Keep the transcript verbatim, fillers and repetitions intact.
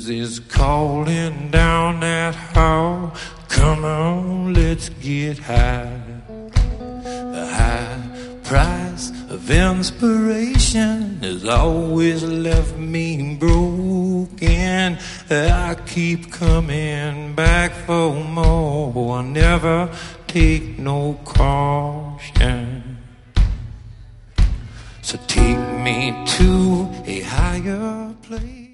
is calling down that hall. Come on, let's get high. The high price of inspiration has always left me broken. I keep coming back for more. I never take no caution. So take me to a higher place.